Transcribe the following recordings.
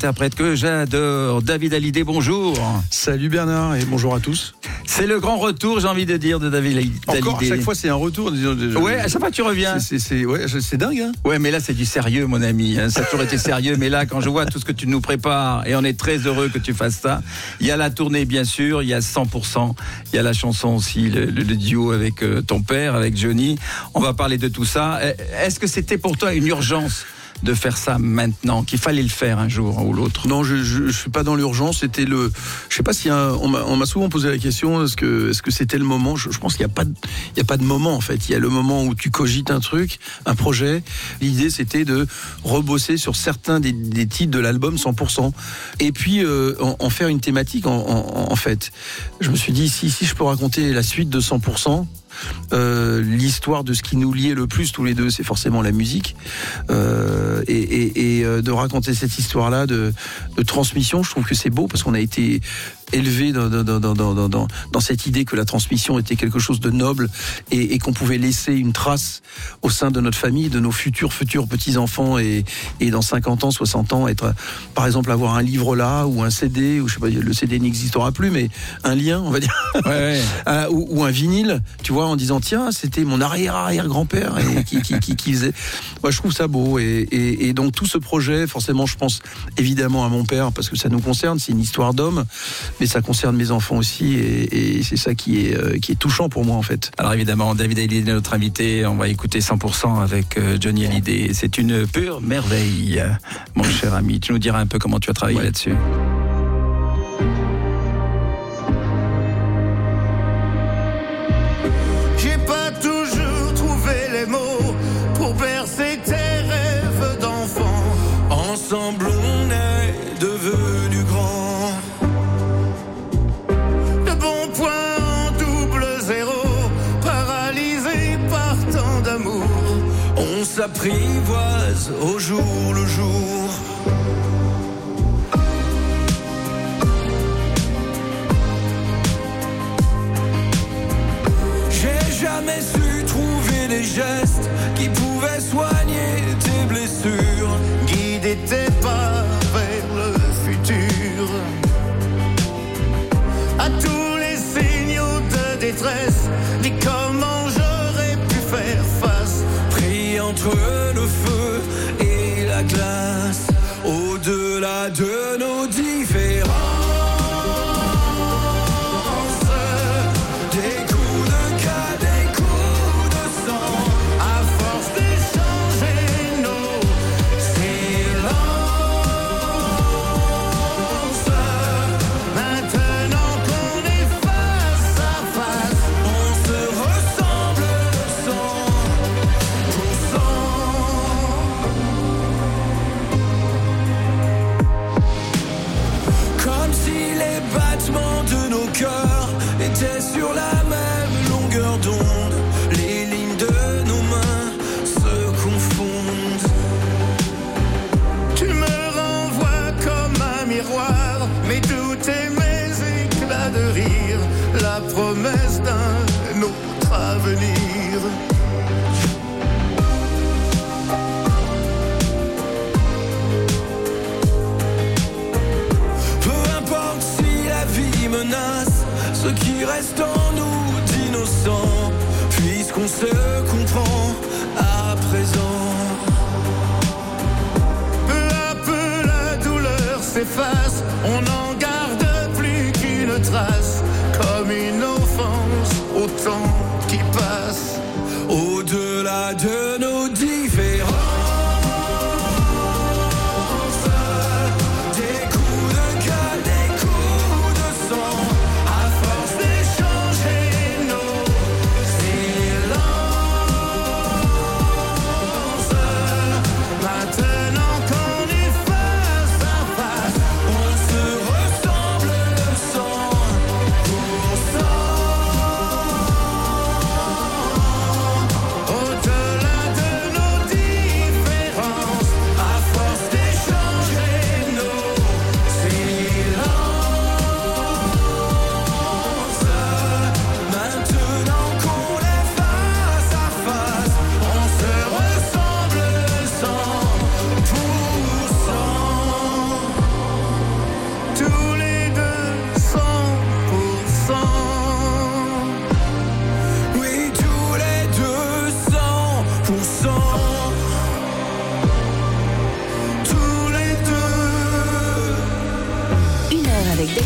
interprète que j'adore, David Hallyday, bonjour. Salut Bernard et bonjour à tous. C'est le grand retour, j'ai envie de dire, de David Hallyday. Encore, à chaque fois c'est un retour. Ouais, à chaque fois tu reviens. C'est dingue, hein. Ouais, mais là c'est du sérieux, mon ami. Ça a toujours été sérieux, mais là quand je vois tout ce que tu nous prépares, et on est très heureux que tu fasses ça. Il y a la tournée bien sûr, il y a 100%, il y a la chanson aussi, le duo avec ton père, avec Johnny. On va parler de tout ça. Est-ce que c'était pour toi une urgence de faire ça maintenant, qu'il fallait le faire un jour ou l'autre? Non, je suis pas dans l'urgence. C'était je sais pas si on m'a souvent posé la question, est-ce que c'était le moment? Je pense qu'il y a pas de moment en fait. Il y a le moment où tu cogites un truc, un projet. L'idée c'était de rebosser sur certains des titres de l'album 100%. Et puis en faire une thématique en fait. Je me suis dit si je peux raconter la suite de 100%. L'histoire de ce qui nous liait le plus tous les deux, c'est forcément la musique, et de raconter cette histoire-là de transmission. Je trouve que c'est beau parce qu'on a été élevé dans cette idée que la transmission était quelque chose de noble et qu'on pouvait laisser une trace au sein de notre famille, de nos futurs petits-enfants et dans 50 ans, 60 ans, par exemple avoir un livre là ou un CD, ou je sais pas, le CD n'existera plus, mais un lien, on va dire, ouais. ou un vinyle, tu vois, en disant tiens, c'était mon arrière-grand-père et qui faisait. Moi, je trouve ça beau et donc tout ce projet, forcément, je pense évidemment à mon père parce que ça nous concerne, c'est une histoire d'homme. Mais ça concerne mes enfants aussi et c'est ça qui est touchant pour moi en fait. Alors évidemment, David Hallyday est notre invité, on va écouter 100% avec Johnny Hallyday. C'est une pure merveille, mon cher ami. Tu nous diras un peu comment tu as travaillé là-dessus. J'ai pas toujours trouvé les mots pour bercer tes rêves d'enfant. Ensemble on est devenus grands. On s'apprivoise au jour le jour. J'ai jamais su trouver les gestes qui pouvaient soigner tes blessures, guider tes pas vers le futur. À tous les signaux de détresse, dis comment j'aurais pu faire face. Entre le feu et la glace, au-delà de nos différences, des coups de cas, des coups de sang, à force d'échanger nos silences. Maintenant qu'on est face à face, on se ressemble le sang. Comme si les battements de nos cœurs étaient sur la même longueur d'onde, les lignes de nos mains se confondent. Tu me renvoies comme un miroir, mais tout est mes éclats de rire, la promesse d'un autre avenir. Menace ce qui reste en nous d'innocent, puisqu'on se comprend à présent. Peu à peu la douleur s'efface, on n'en garde plus qu'une trace, comme une offense au temps qui passe, au-delà de nos différences. Maintenant qu'on est face à face, on se ressent.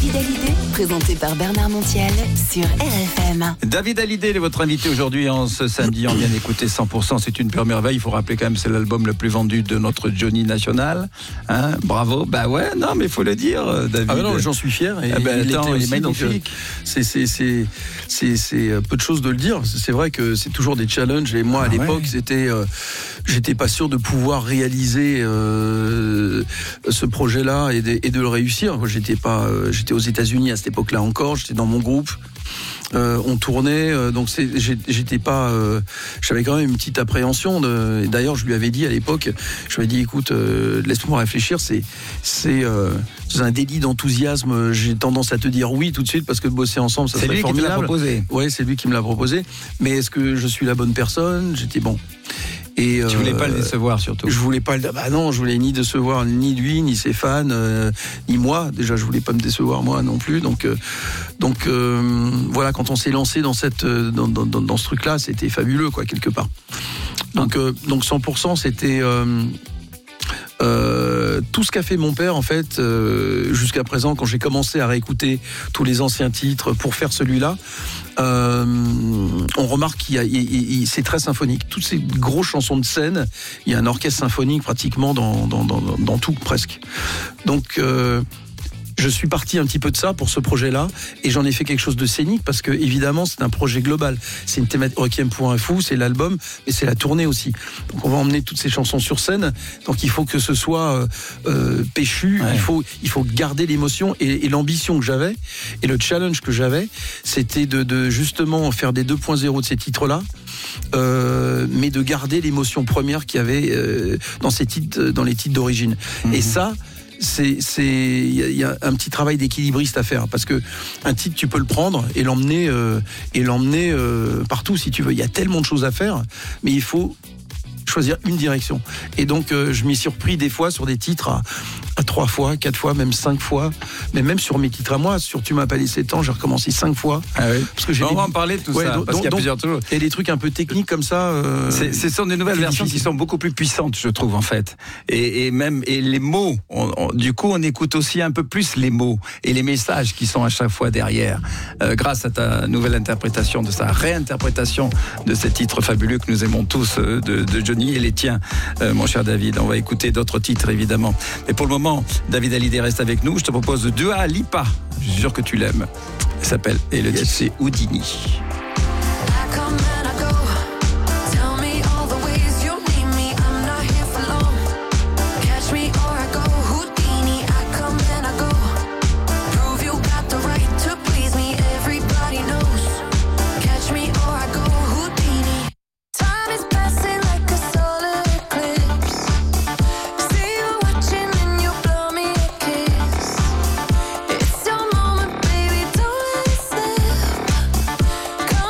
David Hallyday, présenté par Bernard Montiel sur RFM. David Hallyday est votre invité aujourd'hui en ce samedi. On vient d'écouter 100%, c'est une pure merveille. Il faut rappeler quand même, c'est l'album le plus vendu de notre Johnny national. Hein, bravo. Bah ouais, non, mais il faut le dire, David. Ah ben non, j'en suis fier. Et il est magnifique. Donc, c'est peu de choses de le dire. C'est vrai que c'est toujours des challenges. Et moi, à l'époque, j'étais pas sûr de pouvoir réaliser ce projet-là et de le réussir. J'étais aux États-Unis à cette époque-là encore. J'étais dans mon groupe. On tournait, donc j'avais quand même une petite appréhension. Et d'ailleurs, je lui avais dit à l'époque, écoute, laisse-moi réfléchir. C'est un délit d'enthousiasme. J'ai tendance à te dire oui tout de suite parce que de bosser ensemble, ça serait formidable. C'est lui qui me l'a proposé. Ouais, c'est lui qui me l'a proposé. Mais est-ce que je suis la bonne personne ? J'étais bon. Et tu voulais pas le décevoir surtout. Je voulais pas non, je voulais ni décevoir ni lui, ni ses fans, ni moi. Déjà, je voulais pas me décevoir moi non plus. Donc voilà, quand on s'est lancé dans ce truc-là, c'était fabuleux quoi quelque part. Donc 100%, c'était tout ce qu'a fait mon père en fait jusqu'à présent quand j'ai commencé à réécouter tous les anciens titres pour faire celui-là. On remarque c'est très symphonique. Toutes ces grosses chansons de scène, il y a un orchestre symphonique pratiquement dans tout presque. Donc je suis parti un petit peu de ça pour ce projet-là et j'en ai fait quelque chose de scénique parce que évidemment c'est un projet global. C'est une thématique Requiem pour un fou, c'est l'album, mais c'est la tournée aussi. Donc on va emmener toutes ces chansons sur scène. Donc il faut que ce soit péchu. Ouais. Il faut garder l'émotion et l'ambition que j'avais et le challenge que j'avais, c'était de justement faire des 2.0 de ces titres-là. Mais de garder l'émotion première qu'il y avait dans ces titres, dans les titres d'origine. Et ça, il y a un petit travail d'équilibriste à faire parce que un titre tu peux le prendre et l'emmener partout si tu veux. Il y a tellement de choses à faire, mais il faut choisir une direction. Et donc je m'y suis repris des fois sur des titres à 3 fois, 4 fois, même 5 fois, mais même sur mes titres à moi, sur Tu m'as pas laissé le temps, j'ai recommencé 5 fois. Ah oui. Parce que on va en parler de tout ça, parce qu'il y a plusieurs choses. Et des trucs un peu techniques comme ça. Ce sont des nouvelles versions qui sont beaucoup plus puissantes, je trouve en fait. Et même les mots, du coup, on écoute aussi un peu plus les mots et les messages qui sont à chaque fois derrière, grâce à ta nouvelle interprétation, de sa réinterprétation de ces titres fabuleux que nous aimons tous de Johnny et les tiens, mon cher David. On va écouter d'autres titres évidemment. Mais pour le moment, David Hallyday reste avec nous. Je te propose Dua Lipa. Je suis sûr que tu l'aimes. Elle s'appelle, et le titre c'est Houdini. Come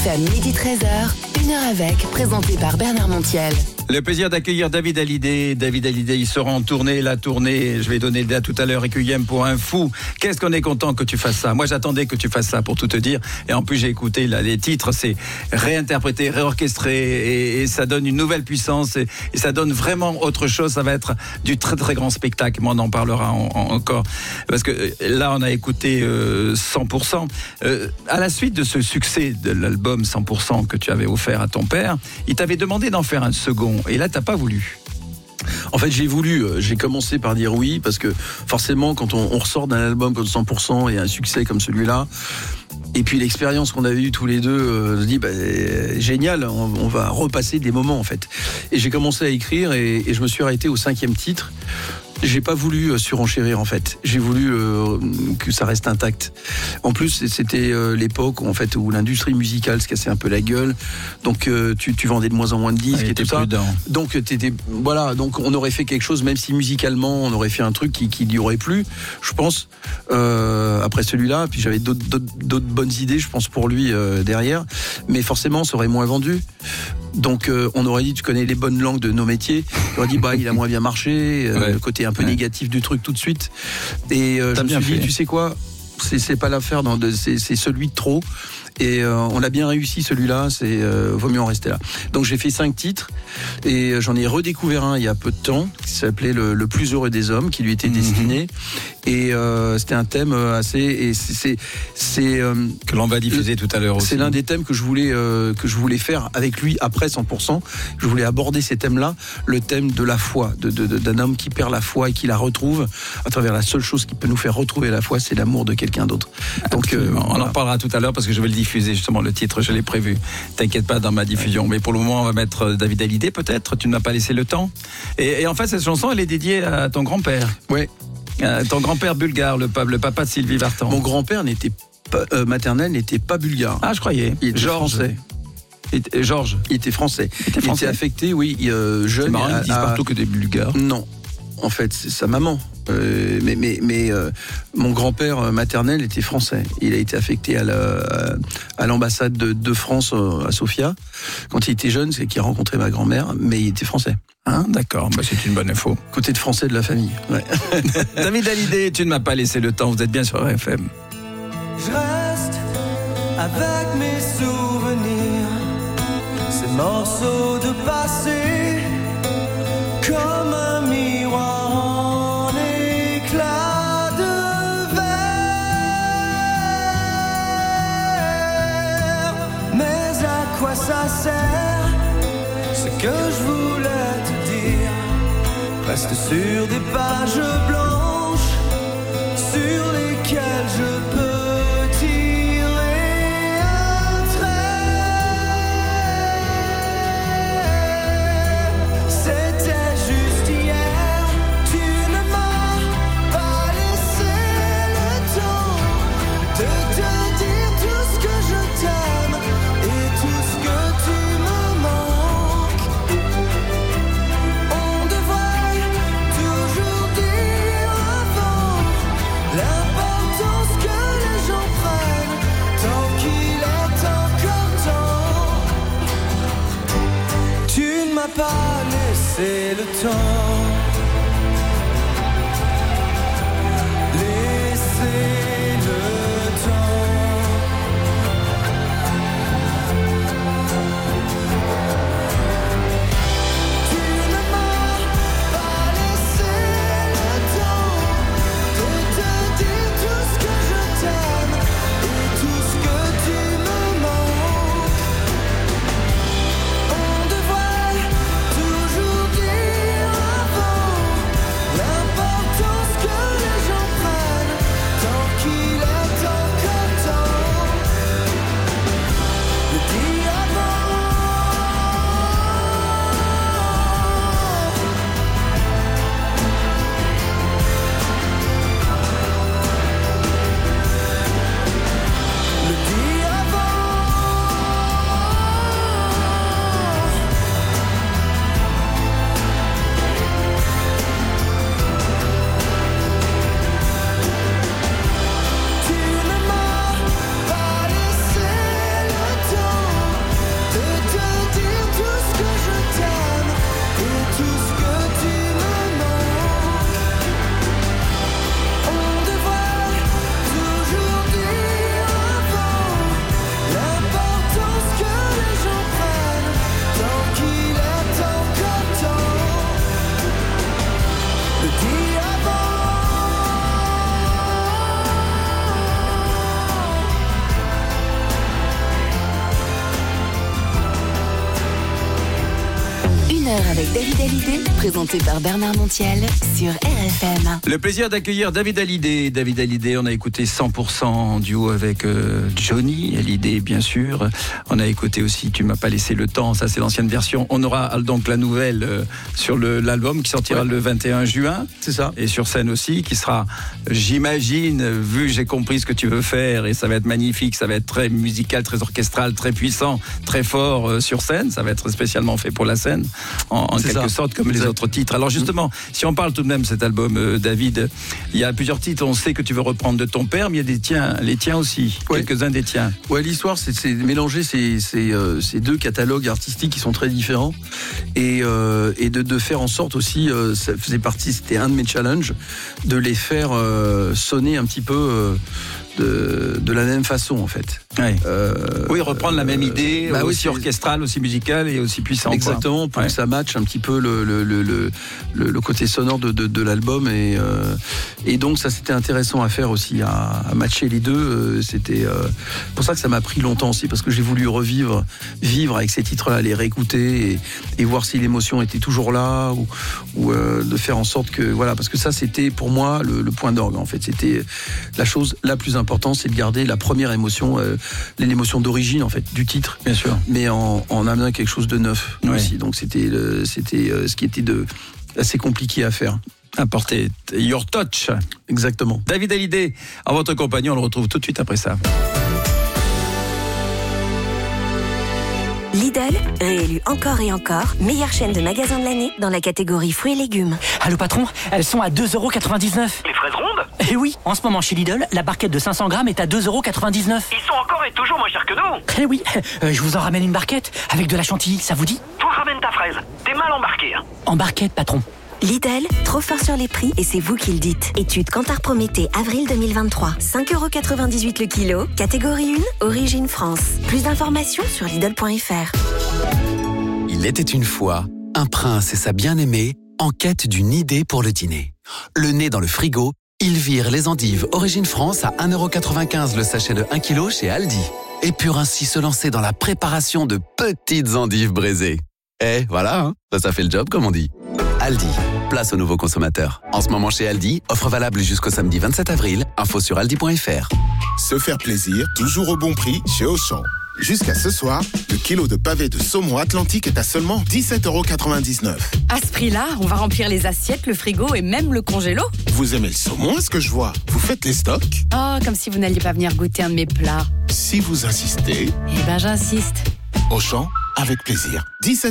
FM, midi 13h, 1 heure avec, présenté par Bernard Montiel. Le plaisir d'accueillir David Hallyday. David Hallyday, il sera en tournée, la tournée, je vais donner le date tout à l'heure, Requiem pour un fou. Qu'est-ce qu'on est content que tu fasses ça. Moi, j'attendais que tu fasses ça, pour tout te dire. Et en plus, j'ai écouté là, les titres, c'est réinterprété, réorchestré, et ça donne une nouvelle puissance, et ça donne vraiment autre chose. Ça va être du très très grand spectacle. Mais on en parlera encore. Parce que là, on a écouté 100%. À la suite de ce succès de l'album 100% que tu avais offert à ton père, il t'avait demandé d'en faire un second. Et là, t'as pas voulu. En fait, j'ai commencé par dire oui, parce que forcément, quand on ressort d'un album comme 100% et un succès comme celui-là, et puis l'expérience qu'on avait eue tous les deux, je dis génial, on va repasser des moments en fait. Et j'ai commencé à écrire et je me suis arrêté au 5e titre. J'ai pas voulu surenchérir en fait. J'ai voulu que ça reste intact. En plus, c'était l'époque où, en fait, où l'industrie musicale se cassait un peu la gueule. Donc tu vendais de moins en moins de disques et tout ça. Donc voilà. Donc on aurait fait quelque chose, même si musicalement on aurait fait un truc qui n'y aurait plus. Je pense après celui-là. Puis j'avais d'autres bonnes idées, je pense, pour lui derrière. Mais forcément, ça aurait moins vendu. Donc on aurait dit, tu connais les bonnes langues de nos métiers, on aurait dit il a moins bien marché, le côté un peu négatif du truc tout de suite. Et je me suis dit, tu sais quoi, c'est pas l'affaire, c'est celui de trop. Et on a bien réussi celui-là, vaut mieux en rester là. Donc j'ai fait 5 titres et j'en ai redécouvert un il y a peu de temps qui s'appelait le plus heureux des hommes, qui lui était destiné. Et c'était un thème assez, et c'est que l'on va diffuser tout à l'heure aussi. C'est l'un des thèmes que je voulais faire avec lui après 100%. Je voulais aborder ces thèmes-là, le thème de la foi, d'un homme qui perd la foi et qui la retrouve à travers la seule chose qui peut nous faire retrouver la foi, c'est l'amour de quelqu'un d'autre. Donc on en parlera tout à l'heure parce que je vais le diffuser justement, le titre, je l'ai prévu. T'inquiète pas dans ma diffusion. Mais pour le moment, on va mettre David Hallyday peut-être. Tu ne m'as pas laissé le temps. Et en fait, cette chanson, elle est dédiée à ton grand-père. Ouais. Ton grand-père bulgare, le papa de Sylvie Vartan. Mon grand-père maternel n'était pas bulgare. Ah, je croyais. Il était français. Georges. Il était français. Il était affecté, oui, jeune. C'est marrant, ils disent partout que des bulgares. Non. En fait, c'est sa maman. Mais mon grand-père maternel était français. Il a été affecté à l'ambassade de France à Sofia. Quand il était jeune, c'est qu'il a rencontré ma grand-mère, mais il était français. Hein, d'accord, c'est une bonne info. Côté de français de la famille. Ouais. David Hallyday, tu ne m'as pas laissé le temps, vous êtes bien sur RFM. Je reste avec mes souvenirs, ces morceaux de passé, comme un miroir en éclat de verre. Mais à quoi ça sert, ce que je voulais te dire, reste sur des pages blanches sur lesquelles je peux tirer un trait. C'était juste hier, tu ne m'as pas laissé le temps de te dire tout ce que je t'aime et tout ce que tu me manques. On devrait toujours dire avant l'importance que les gens prennent tant qu'il est encore temps. Tu ne m'as pas laissé le temps. Laissez le temps. Tu ne m'as pas laissé le temps de te dire tout ce que je t'aime et tout ce que tu me manques. On devrait toujours dire David Hallyday, présenté par Bernard Montiel sur RFM. Le plaisir d'accueillir David Hallyday. David Hallyday, on a écouté 100% en duo avec Johnny Hallyday, bien sûr. On a écouté aussi Tu m'as pas laissé le temps, ça c'est l'ancienne version. On aura donc la nouvelle sur l'album qui sortira le 21 juin. C'est ça. Et sur scène aussi, qui sera, j'imagine, vu j'ai compris ce que tu veux faire, et ça va être magnifique, ça va être très musical, très orchestral, très puissant, très fort sur scène. Ça va être spécialement fait pour la scène, en quelque sorte, comme les autres titres. Alors justement, si on parle tout de même de cet album, David, il y a plusieurs titres. On sait que tu veux reprendre de ton père, mais il y a les tiens aussi, quelques-uns des tiens. Ouais, l'histoire, c'est mélanger ces deux catalogues artistiques qui sont très différents, et de faire en sorte aussi, ça faisait partie, c'était un de mes challenges, de les faire sonner un petit peu de la même façon, en fait. Ouais. Oui, reprendre la même idée, aussi orchestrale, aussi musicale et aussi puissante. Exactement, pour que ça matche un petit peu le côté sonore de l'album, et donc ça c'était intéressant à faire aussi, à matcher les deux. C'était pour ça que ça m'a pris longtemps aussi, parce que j'ai voulu vivre avec ces titres-là, les réécouter et voir si l'émotion était toujours là, ou de faire en sorte que voilà, parce que ça c'était pour moi le point d'orgue, en fait. C'était la chose la plus importante, c'est de garder la première émotion, l'émotion d'origine, en fait, du titre, bien sûr, mais en amenant quelque chose de neuf aussi. Donc c'était ce qui était assez compliqué à faire. Apporter your touch. Exactement. David Hallyday, en votre compagnie, on le retrouve tout de suite après ça. Lidl, réélu encore et encore, meilleure chaîne de magasins de l'année dans la catégorie fruits et légumes. Allô patron, elles sont à 2,99 €. Les fraises rondes ? Eh oui, en ce moment chez Lidl, la barquette de 500 grammes est à 2,99 €. Ils sont encore et toujours moins chers que nous. Eh oui, je vous en ramène une barquette avec de la chantilly, ça vous dit ? Toi ramène ta fraise, t'es mal embarqué. En barquette, patron. Lidl, trop fort sur les prix, et c'est vous qui le dites. Étude Kantar Prométhée, avril 2023. 5,98 € le kilo, catégorie 1, origine France. Plus d'informations sur Lidl.fr. Il était une fois un prince et sa bien-aimée en quête d'une idée pour le dîner. Le nez dans le frigo, ils virent les endives origine France à 1,95 € le sachet de 1 kg chez Aldi. Et purent ainsi se lancer dans la préparation de petites endives braisées. Et voilà, ça fait le job, comme on dit. Aldi, place aux nouveaux consommateurs. En ce moment chez Aldi, offre valable jusqu'au samedi 27 avril. Info sur aldi.fr. Se faire plaisir, toujours au bon prix chez Auchan. Jusqu'à ce soir, le kilo de pavés de saumon Atlantique est à seulement 17,99 €. À ce prix-là, on va remplir les assiettes, le frigo et même le congélo. Vous aimez le saumon, est-ce que je vois? Vous faites les stocks? Oh, comme si vous n'alliez pas venir goûter un de mes plats. Si vous insistez... Eh ben, j'insiste. Auchan, avec plaisir.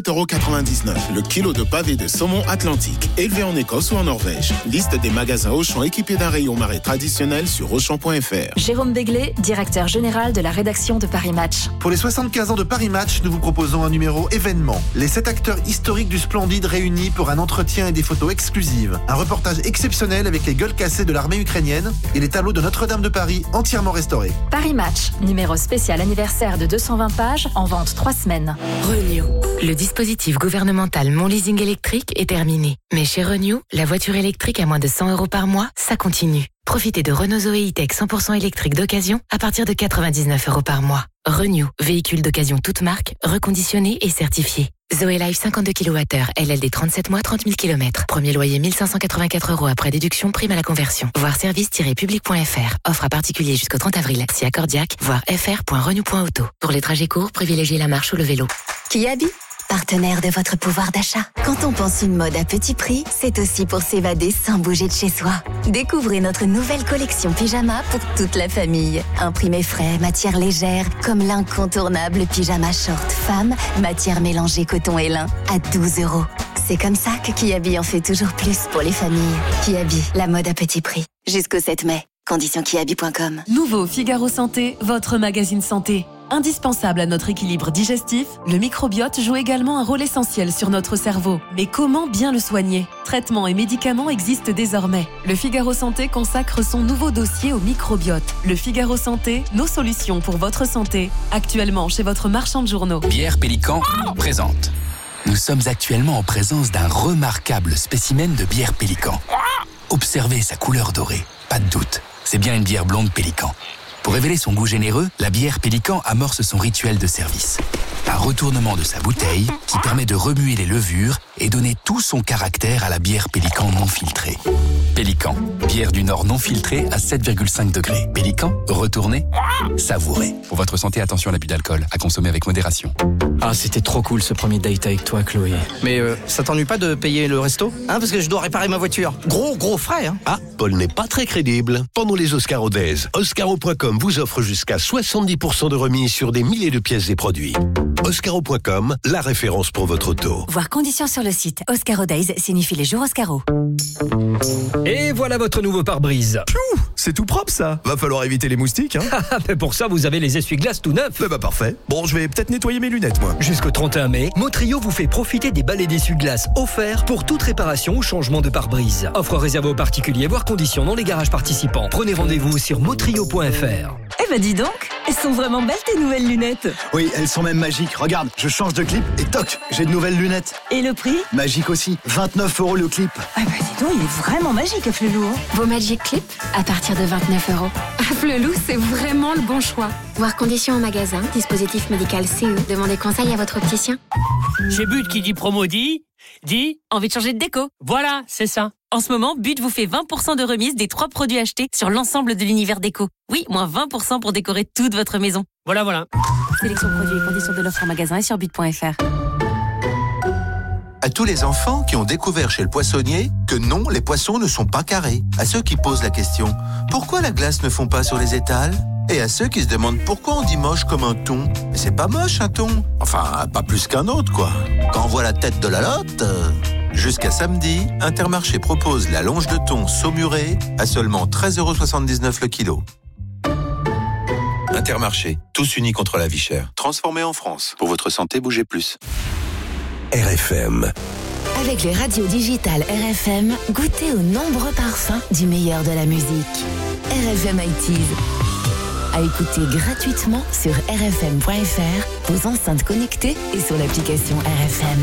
17,99 € le kilo de pavés de saumon Atlantique, élevé en Écosse ou en Norvège. Liste des magasins Auchan équipés d'un rayon marais traditionnel sur Auchan.fr. Jérôme Béglé, directeur général de la rédaction de Paris Match. Pour les 75 ans de Paris Match, nous vous proposons un numéro événement. Les 7 acteurs historiques du Splendide réunis pour un entretien et des photos exclusives. Un reportage exceptionnel avec les gueules cassées de l'armée ukrainienne et les tableaux de Notre-Dame de Paris entièrement restaurés. Paris Match, numéro spécial anniversaire de 220 pages, en vente 3 semaines. Renew. Le dispositif gouvernemental Mon Leasing électrique est terminé. Mais chez Renew, la voiture électrique à moins de 100 € par mois, ça continue. Profitez de Renault Zoé E-Tech 100% électrique d'occasion à partir de 99 € par mois. Renew, véhicule d'occasion toute marque, reconditionné et certifié. Zoé Life 52 kWh, LLD 37 mois, 30 000 km. Premier loyer 1584 € après déduction, prime à la conversion. Voir service-public.fr. Offre à particulier jusqu'au 30 avril. Si accordiaque, voir fr.renew.auto. Pour les trajets courts, privilégiez la marche ou le vélo. Kiabi, partenaire de votre pouvoir d'achat. Quand on pense une mode à petit prix, c'est aussi pour s'évader sans bouger de chez soi. Découvrez notre nouvelle collection pyjama pour toute la famille. Imprimé frais, matière légère, comme l'incontournable pyjama short femme, matière mélangée coton et lin, à 12 €. C'est comme ça que Kiabi en fait toujours plus pour les familles. Kiabi, la mode à petit prix. Jusqu'au 7 mai. Conditions kiabi.com. Nouveau Figaro Santé, votre magazine santé. Indispensable à notre équilibre digestif, le microbiote joue également un rôle essentiel sur notre cerveau. Mais comment bien le soigner ? Traitements et médicaments existent désormais. Le Figaro Santé consacre son nouveau dossier au microbiote. Le Figaro Santé, nos solutions pour votre santé. Actuellement chez votre marchand de journaux. Bière Pélican présente. Nous sommes actuellement en présence d'un remarquable spécimen de bière Pélican. Observez sa couleur dorée, pas de doute, c'est bien une bière blonde Pélican. Pour révéler son goût généreux, la bière Pélican amorce son rituel de service. Un retournement de sa bouteille qui permet de remuer les levures et donner tout son caractère à la bière Pélican non filtrée. Pélican, bière du Nord non filtrée à 7,5 degrés. Pélican, retournez, savourez. Pour votre santé, attention à l'abus d'alcool, à consommer avec modération. Ah, c'était trop cool ce premier date avec toi, Chloé. Mais ça t'ennuie pas de payer le resto ? Parce que je dois réparer ma voiture. Gros frais, hein. Ah, Paul n'est pas très crédible. Pendant les Oscaro Days, Oscaro.com vous offre jusqu'à 70% de remise sur des milliers de pièces et produits. Oscaro.com, la référence pour votre auto. Voir conditions sur le site. Oscaro Days signifie les jours Oscaro. Et voilà votre nouveau pare-brise. Piou, c'est tout propre ça. Va falloir éviter les moustiques, hein. Mais pour ça, vous avez les essuie-glaces tout neufs. Bah parfait. Bon, je vais peut-être nettoyer mes lunettes, moi. Jusqu'au 31 mai, Motrio vous fait profiter des balais d'essuie-glaces offerts pour toute réparation ou changement de pare-brise. Offre réservée aux particuliers, voire conditions dans les garages participants. Prenez rendez-vous sur motrio.fr. Eh ben dis donc, elles sont vraiment belles tes nouvelles lunettes. Oui, elles sont même magiques. Regarde, je change de clip et toc, j'ai de nouvelles lunettes. Et le prix ? Magique aussi, 29 € le clip. Ah bah dis donc, il est vraiment magique, Flelou. Vos Magic Clip à partir de 29 €. Flelou, c'est vraiment le bon choix. Voir conditions en magasin, dispositif médical CE. Demandez conseil à votre opticien. Chez But qui dit promo dit envie de changer de déco. Voilà, c'est ça. En ce moment, But vous fait 20% de remise des 3 produits achetés sur l'ensemble de l'univers déco. Oui, moins 20% pour décorer toute votre maison. Voilà. Sélection produits et conditions de l'offre en magasin et sur but.fr. À tous les enfants qui ont découvert chez le poissonnier que non, les poissons ne sont pas carrés. À ceux qui posent la question, pourquoi la glace ne fond pas sur les étals ? Et à ceux qui se demandent pourquoi on dit moche comme un thon. Mais c'est pas moche un thon. Enfin, pas plus qu'un autre, quoi. Quand on voit la tête de la lotte... Jusqu'à samedi, Intermarché propose la longe de thon saumurée à seulement 13,79 € le kilo. Intermarché, tous unis contre la vie chère. Transformé en France. Pour votre santé, bougez plus. RFM. Avec les radios digitales RFM, goûtez aux nombreux parfums du meilleur de la musique. RFM IT's. À écouter gratuitement sur rfm.fr, vos enceintes connectées et sur l'application RFM.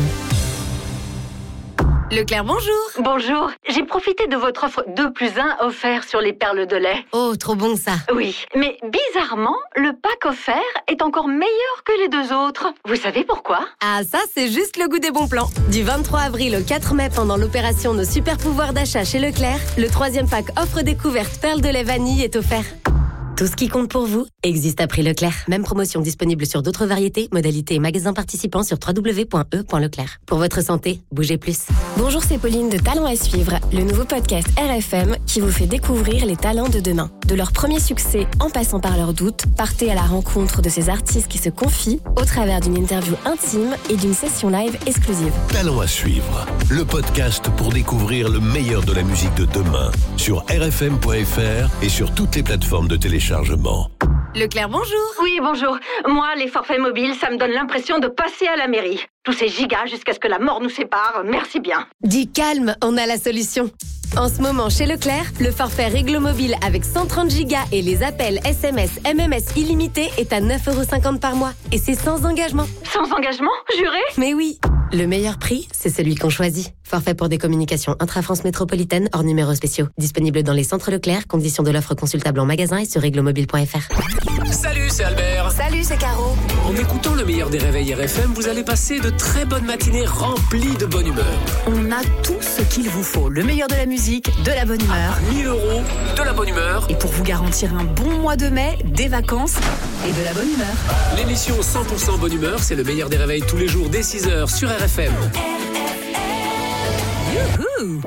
Leclerc, bonjour. Bonjour. J'ai profité de votre offre 2+1 offert sur les perles de lait. Oh, trop bon ça. Oui, mais bizarrement, le pack offert est encore meilleur que les 2 autres. Vous savez pourquoi ? Ah, ça, c'est juste le goût des bons plans. Du 23 avril au 4 mai, pendant l'opération Nos super pouvoirs d'achat chez Leclerc, le 3e pack offre découverte perles de lait vanille est offert. Tout ce qui compte pour vous existe à prix Leclerc. Même promotion disponible sur d'autres variétés, modalités et magasins participants sur www.e.leclerc. Pour votre santé, bougez plus. Bonjour, c'est Pauline de Talents à suivre, le nouveau podcast RFM qui vous fait découvrir les talents de demain. De leur premier succès en passant par leurs doutes, partez à la rencontre de ces artistes qui se confient au travers d'une interview intime et d'une session live exclusive. Talents à suivre, le podcast pour découvrir le meilleur de la musique de demain sur rfm.fr et sur toutes les plateformes de téléchargement. Leclerc, bonjour. Oui, bonjour. Moi, les forfaits mobiles, ça me donne l'impression de passer à la mairie. Tous ces gigas jusqu'à ce que la mort nous sépare, merci bien. Du calme, on a la solution. En ce moment, chez Leclerc, le forfait Réglo Mobile avec 130 gigas et les appels SMS, MMS illimités est à 9,50 € par mois. Et c'est sans engagement. Sans engagement ? Juré ? Mais oui. Le meilleur prix, c'est celui qu'on choisit. Forfait pour des communications intra-France métropolitaine hors numéros spéciaux. Disponible dans les centres Leclerc. Conditions de l'offre consultable en magasin et sur réglomobile.fr. Salut, c'est Albert. Salut, c'est Caro. En écoutant le meilleur des réveils RFM, vous allez passer de très bonnes matinées remplies de bonne humeur. On a tout ce qu'il vous faut. Le meilleur de la musique, de la bonne humeur. 1 000 €, de la bonne humeur. Et pour vous garantir un bon mois de mai, des vacances et de la bonne humeur. L'émission 100% bonne humeur, c'est le meilleur des réveils tous les jours dès 6h sur RFM. Youhou!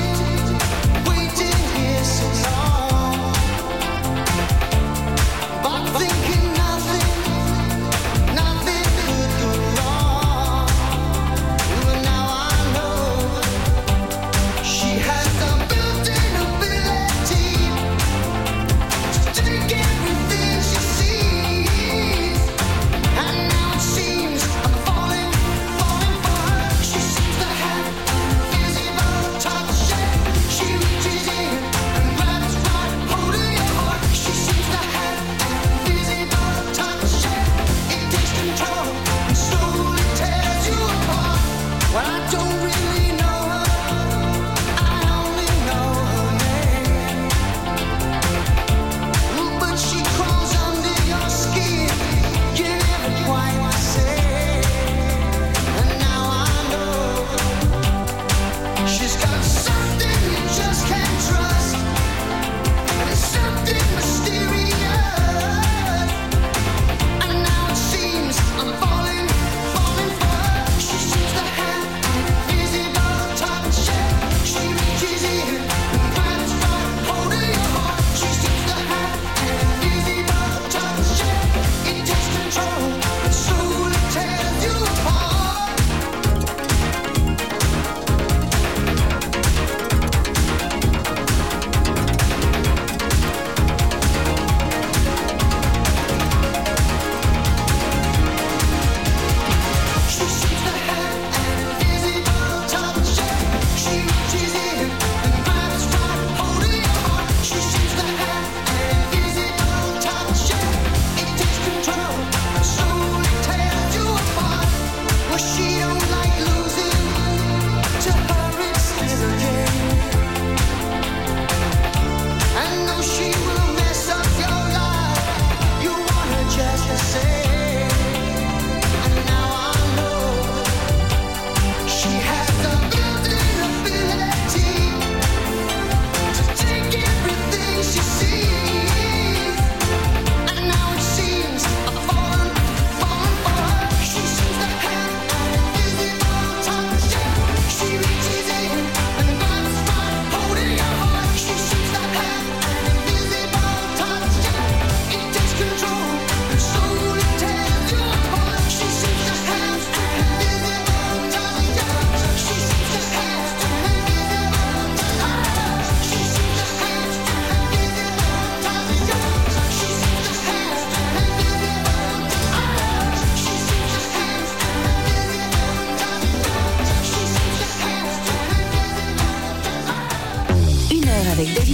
Waiting here so long.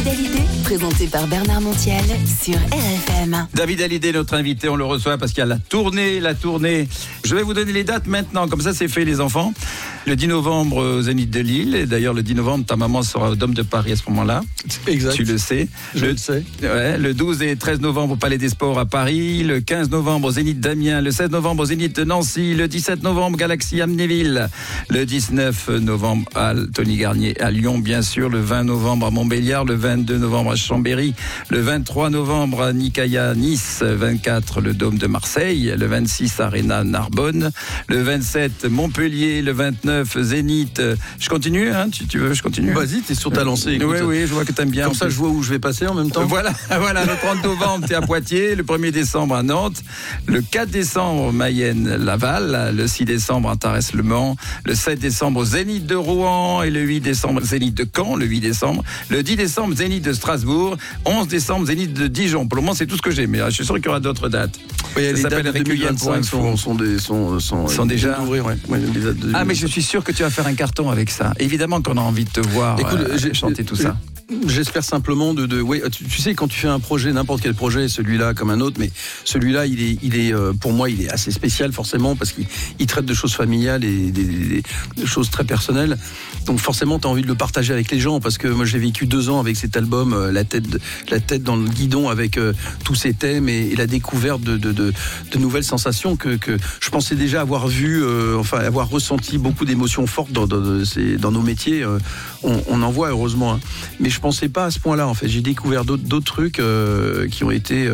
David Hallyday, présenté par Bernard Montiel sur RFM. David Hallyday, notre invité, on le reçoit parce qu'il y a la tournée. Je vais vous donner les dates maintenant, comme ça c'est fait les enfants. Le 10 novembre au Zénith de Lille, et d'ailleurs le 10 novembre ta maman sera au Dôme de Paris à ce moment-là. Exact. Tu le sais. Je le sais. Ouais, le 12 et 13 novembre au Palais des Sports à Paris, le 15 novembre au Zénith d'Amiens, le 16 novembre au Zénith de Nancy, le 17 novembre Galaxy Amnéville, le 19 novembre à Tony Garnier à Lyon bien sûr, le 20 novembre à Montbéliard, le 22 novembre à Chambéry, le 23 novembre à Nicaïa Nice, 24 le Dôme de Marseille, le 26 Arena Narbonne, le 27 Montpellier, le 29 Zénith. Je continue, hein, tu veux, je continue. Vas-y, t'es sur ta lancée. Oui, je vois que t'aimes bien. Comme ça, je vois où je vais passer en même temps. Voilà, le 30 novembre, t'es à Poitiers, le 1er décembre à Nantes, le 4 décembre, Mayenne-Laval, le 6 décembre, Antares-Le Mans, le 7 décembre, Zénith de Rouen, et le 8 décembre, Zénith de Caen, le 8 décembre, le 10 décembre, Zénith de Strasbourg, 11 décembre, Zénith de Dijon. Pour le moment, c'est tout ce que j'ai, mais je suis sûr qu'il y aura d'autres dates. Oui, les dates de 2025 sont déjà ouvrir, ouais. Les dates de mais je suis sûr que tu vas faire un carton avec ça. Évidemment qu'on a envie de te voir chanter tout ça. J'espère simplement oui, tu sais, quand tu fais un projet, n'importe quel projet, celui-là comme un autre, mais celui-là, il est pour moi, il est assez spécial forcément parce qu'il traite de choses familiales et des choses très personnelles. Donc forcément, tu as envie de le partager avec les gens parce que moi, j'ai vécu 2 ans avec cet album, la tête dans le guidon avec tous ces thèmes et la découverte de nouvelles sensations que je pensais déjà avoir vu, avoir ressenti beaucoup d'émotions fortes dans nos métiers. On en voit heureusement, hein. Mais je pensais pas à ce point-là en fait. J'ai découvert d'autres trucs qui ont été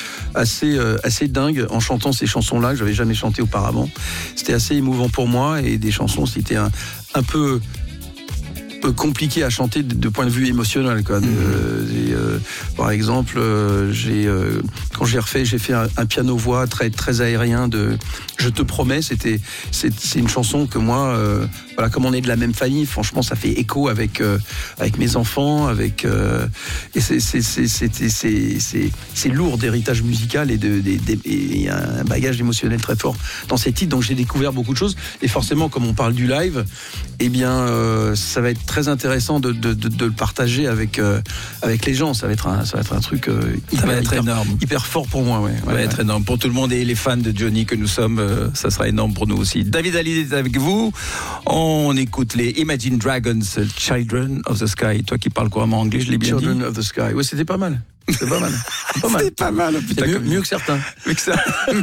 assez dingues en chantant ces chansons-là que j'avais jamais chanté auparavant. C'était assez émouvant pour moi et des chansons c'était un peu compliqué à chanter de point de vue émotionnel quoi. Par exemple quand j'ai fait un piano voix très très aérien de Je te promets, c'est une chanson que moi comme on est de la même famille, franchement ça fait écho avec mes enfants, et c'est lourd d'héritage musical et et un bagage émotionnel très fort dans ces titres. Donc j'ai découvert beaucoup de choses et forcément comme on parle du live, eh bien ça va être très intéressant de le partager avec les gens. Ça va être un truc hyper fort pour moi. Ça va être énorme pour tout le monde et les fans de Johnny que nous sommes. Ça sera énorme pour nous aussi. David Hallyday est avec vous. On écoute les Imagine Dragons, Children of the Sky. Toi qui parles couramment anglais, je l'ai bien dit. Children of the Sky. Oui, c'était pas mal. C'était pas mal. C'était pas mal. Putain, mieux que certains. Mieux que ça.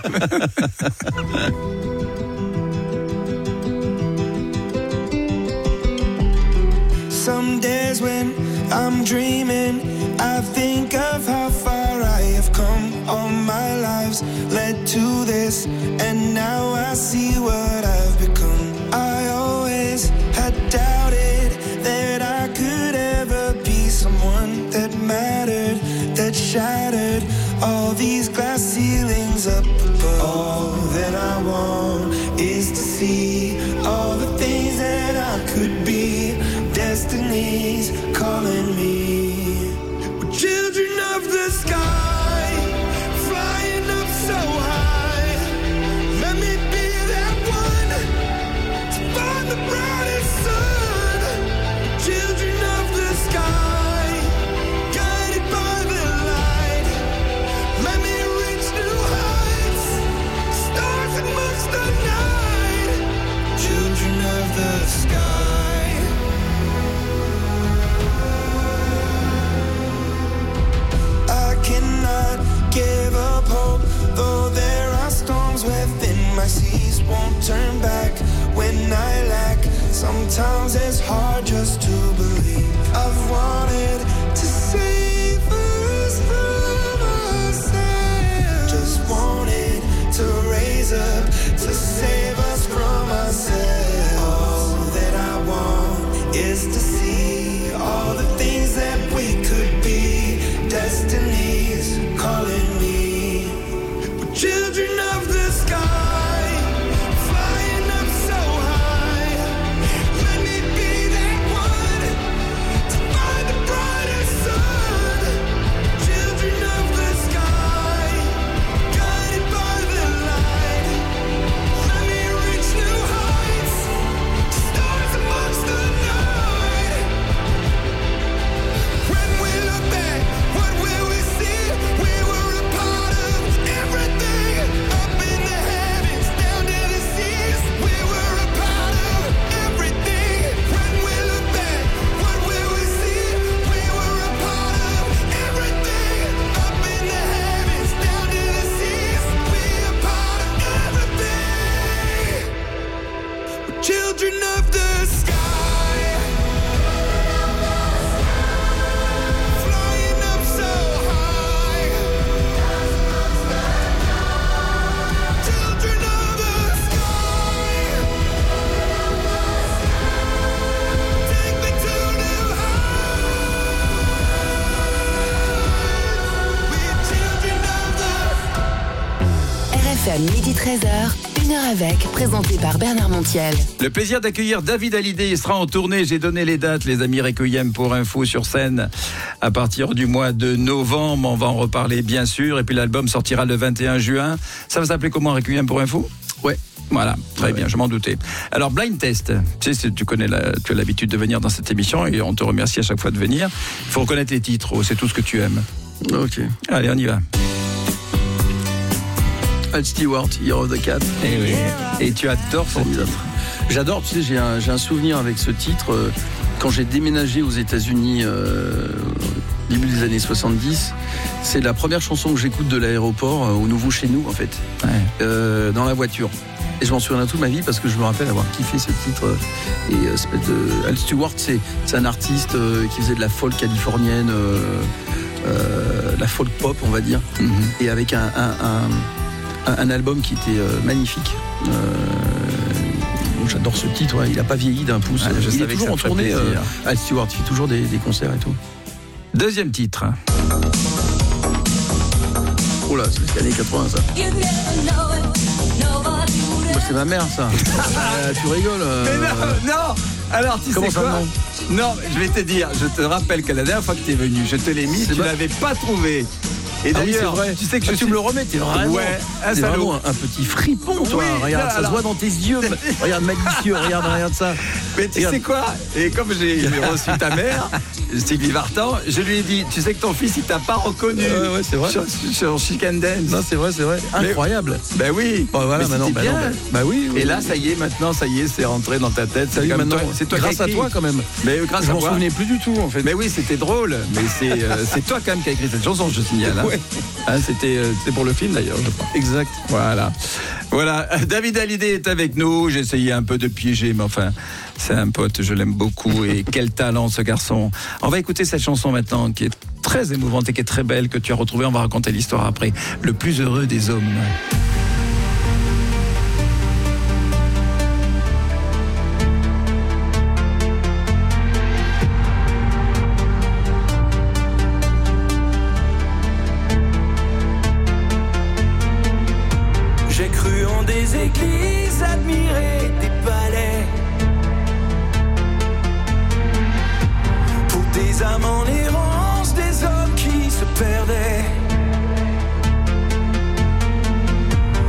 Some days when I'm dreaming, I think of how far I have come. All my lives led to this, and now I see what I've become. I always had doubted that I could ever be someone that mattered, that shattered all these glass ceilings up above. All that I want is to see all the things that I could be. Destiny's calling me. We're children of the sky, flying up so high. Let me be that one to find the brightest sun. We're children of the sky, guided by the light. Let me reach new heights, stars amongst the night. Children of the sky. Cannot give up hope, though there are storms within my seas. Won't turn back when I lack. Sometimes it's hard just to believe. I've wanted to save us from ourselves. Just wanted to raise up to save us from ourselves. All that I want is to see all the things that we could be. Destiny's calling me. We're children of the sky, flying up so high. Let me be that one to find the brightest children of the sky. Flying up so high. Children of the sky. Take me to new heights. We're children of the RFM midi 13h, 1h avec, présenté par Bernard Montiel. Le plaisir d'accueillir David Hallyday, il sera en tournée, j'ai donné les dates, les amis Requiem pour info sur scène à partir du mois de novembre, on va en reparler bien sûr, et puis l'album sortira le 21 juin. Ça va s'appeler comment, Requiem pour info ? Ouais. Voilà, très bien, je m'en doutais. Alors, Blind Test, tu sais, tu as l'habitude de venir dans cette émission et on te remercie à chaque fois de venir. Il faut reconnaître les titres, c'est tout ce que tu aimes. Ok. Allez, on y va. Al Stewart, Year of the Cat. Et oui. Et tu adores ce titre. J'adore, tu sais, j'ai un souvenir avec ce titre. Quand j'ai déménagé aux États-Unis début des années 70, c'est la première chanson que j'écoute de l'aéroport au nouveau chez nous, en fait, dans la voiture. Et je m'en souviens toute ma vie parce que je me rappelle avoir kiffé ce titre. Et Al Stewart, c'est un artiste qui faisait de la folk californienne, la folk pop, on va dire, et avec un album qui était magnifique. J'adore ce titre, il n'a pas vieilli d'un pouce. Il est toujours en tournée, Al Stewart, il fait toujours des concerts et tout. Deuxième titre. Oh là, c'est les années 80 ça. C'est ma mère ça. Tu rigoles. Mais non. Alors tu sais quoi ? Non, je vais te dire, je te rappelle que la dernière fois que tu es venu, je te l'ai mis, tu l'avais pas trouvé. Et d'ailleurs, oui, tu sais que tu me le remets, t'es vraiment, t'es vraiment un petit fripon, toi. Oui, regarde, ça se voit dans tes yeux. Regarde, malicieux, regarde ça. Mais tu sais quoi ? Et comme j'ai reçu ta mère, Sylvie Vartan, je lui ai dit, tu sais que ton fils, il t'a pas reconnu. Ouais, c'est vrai. Sur Chicken Dance. Non, c'est vrai. Incroyable. Ben oui. Bon, voilà, maintenant. Oui. Et là, ça y est, c'est rentré dans ta tête. Ça y est, maintenant. C'est toi grâce à toi, quand même. Mais grâce à moi. Je m'en souvenais plus du tout, en fait. Mais oui, c'était drôle. Mais c'est toi, quand même, qui as écrit cette chanson, je signale. Hein. C'était pour le film d'ailleurs, je crois. Exact. Voilà. David Hallyday est avec nous. J'ai essayé un peu de piéger, mais enfin, c'est un pote, je l'aime beaucoup. Et quel talent ce garçon. On va écouter cette chanson maintenant qui est très émouvante et qui est très belle, que tu as retrouvée. On va raconter l'histoire après. Le plus heureux des hommes. des églises, admirer des palais. Pour des âmes en errance, des hommes qui se perdaient.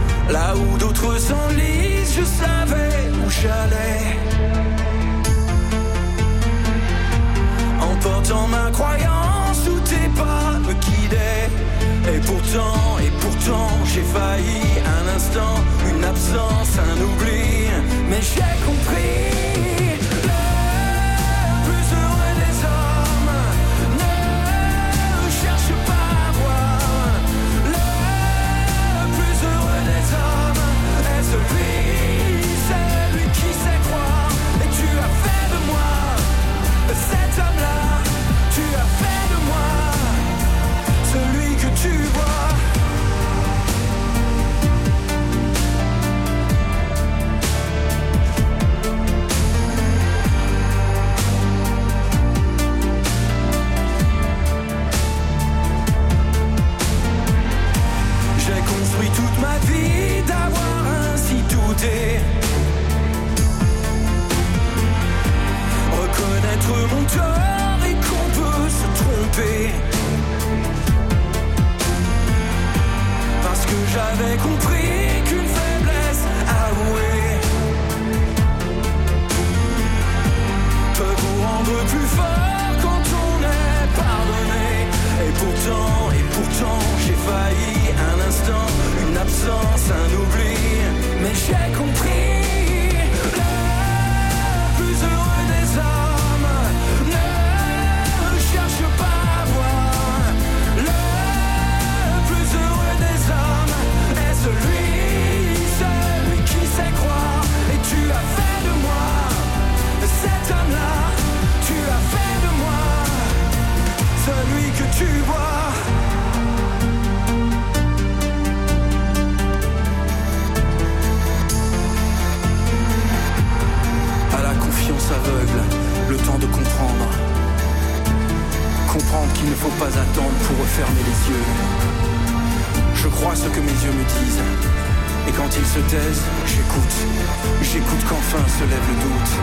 pas attendre pour refermer les yeux. Je crois ce que mes yeux me disent. Et quand ils se taisent, j'écoute qu'enfin se lève le doute.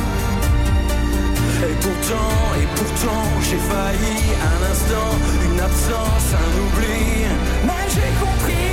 Et pourtant, j'ai failli un instant, une absence, un oubli. Mais j'ai compris.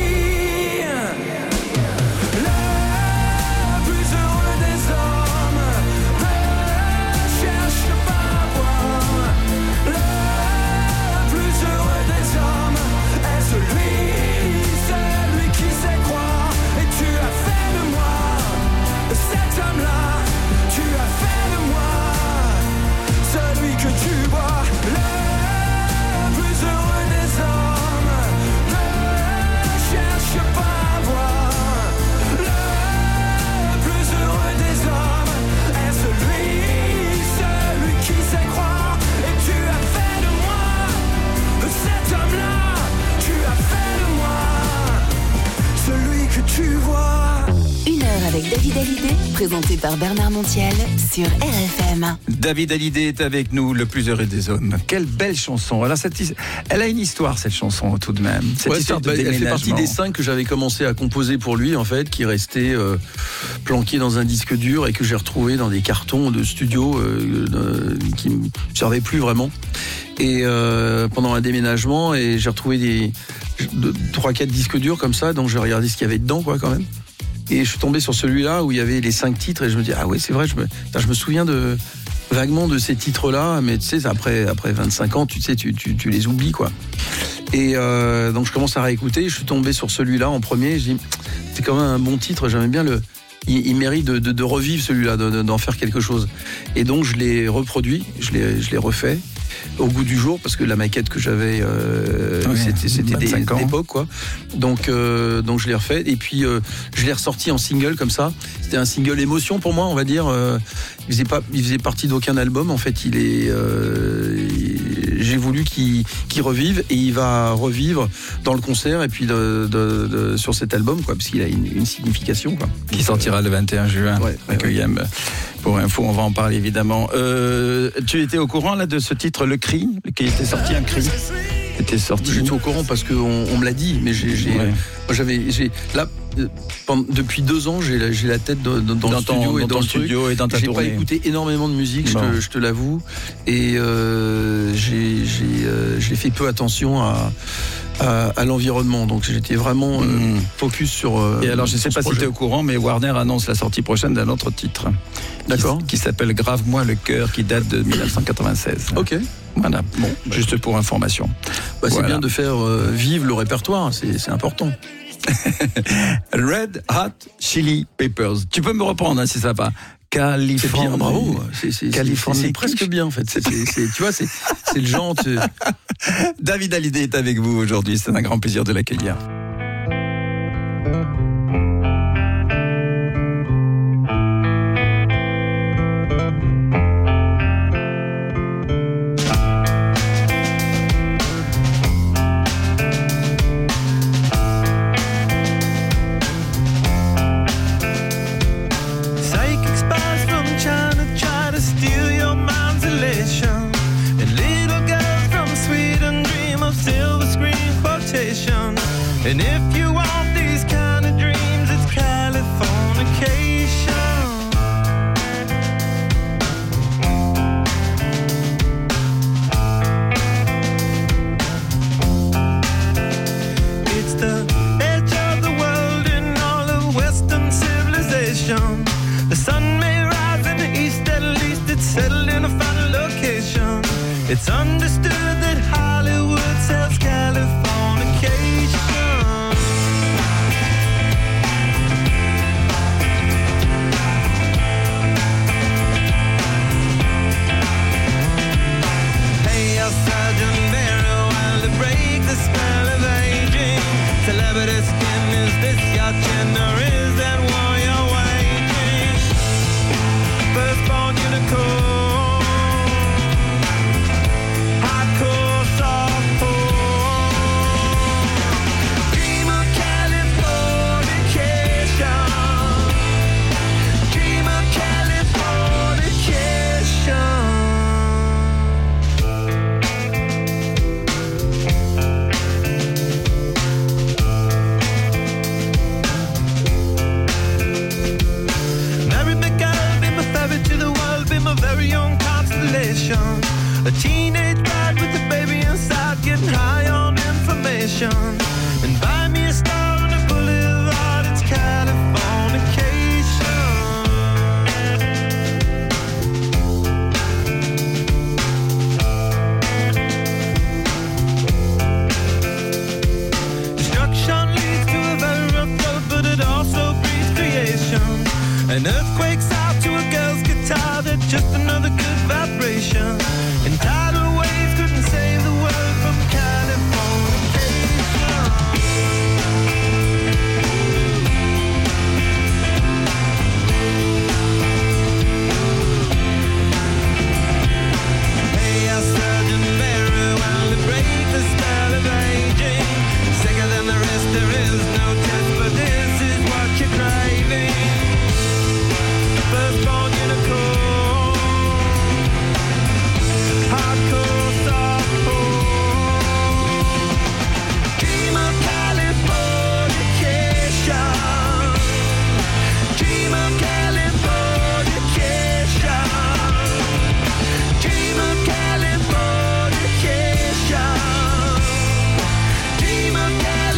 Le plus heureux des hommes ne cherche pas à voir. Le plus heureux des hommes est celui qui sait croire. Et tu as fait de moi cet homme-là. Tu as fait de moi celui que tu vois. Le plus heureux des hommes ne cherche pas à voir. Le plus heureux des hommes est celui qui sait croire. Et tu as fait de moi cet homme-là. Tu as fait de moi celui que tu vois. Une heure avec David Hallyday, présenté par Bernard Montiel sur RFM. David Hallyday est avec nous, le plus heureux des hommes. Quelle belle chanson. Alors, elle a une histoire, cette chanson, tout de même. Cette histoire de déménagement. Elle fait partie des 5 que j'avais commencé à composer pour lui, en fait, qui restaient planqués dans un disque dur et que j'ai retrouvé dans des cartons de studio qui ne me servaient plus vraiment. Et pendant un déménagement, et j'ai retrouvé 3-4 disques durs comme ça, donc j'ai regardé ce qu'il y avait dedans, quoi, quand même. Et je suis tombé sur celui-là où il y avait les 5 titres et je me dis, ah ouais, c'est vrai, je me souviens vaguement de ces titres-là, mais tu sais, après 25 ans, tu sais, tu les oublies, quoi. Et donc je commence à réécouter, je suis tombé sur celui-là en premier, je dis, c'est quand même un bon titre, j'aimais bien il mérite de revivre celui-là, d'en faire quelque chose. Et donc je l'ai reproduit, je l'ai refait au goût du jour, parce que la maquette que j'avais, c'était d'époque, quoi. Donc je l'ai refait, et puis je l'ai ressorti en single comme ça. C'était un single émotion pour moi, on va dire. Il faisait partie d'aucun album. En fait, j'ai voulu qu'il revive, et il va revivre dans le concert et puis sur cet album, quoi, parce qu'il a une signification, quoi. Qui sortira le 21 juin. Guillaume. Pour info, on va en parler évidemment. Tu étais au courant là de ce titre, Le Cri, qui était sorti, un cri. J'étais au courant parce qu'on me l'a dit, mais depuis 2 ans, j'ai la tête dans le studio et dans le studio et dans ta tournée. J'ai pas écouté énormément de musique, je te l'avoue, et j'ai fait peu attention à l'environnement, donc j'étais vraiment focus sur. Et alors, je sais pas si tu es au courant, mais Warner annonce la sortie prochaine d'un autre titre. D'accord. Qui s'appelle Grave-moi le cœur, qui date de 1996. Ok. Voilà, bon, juste pour information. C'est bien de faire vivre le répertoire, c'est important. Red Hot Chili Peppers. Tu peux me reprendre, hein, si ça va. Californie. Bravo. C'est presque bien, en fait. Tu vois, c'est le genre. David Hallyday est avec vous aujourd'hui. C'est un grand plaisir de l'accueillir. And if you want these kind of dreams, it's Californication. It's the edge of the world in all of Western civilization. The sun may rise in the east, at least it's settled in a final location. It's understood that Hollywood sells Californication. Celebrity skin, is this your chin or is that war you're waging? Firstborn unicorn, hardcore. A teenage bride with a baby inside, getting high on information. And buy me a star on the boulevard, it's Californication. Destruction leads to a very rough road, but it also breeds creation. An earthquake's out to a girl's guitar, that's just another good vibration. And tidal waves couldn't save the world from Californication. Hey, I surgeon very well to break the spell of aging. Sicker than the rest, there is no test, but this is what you're craving. Firstborn unicorn, hardcore softcore. Dream of Californication. Dream of Californication. Dream of Californication. Dream of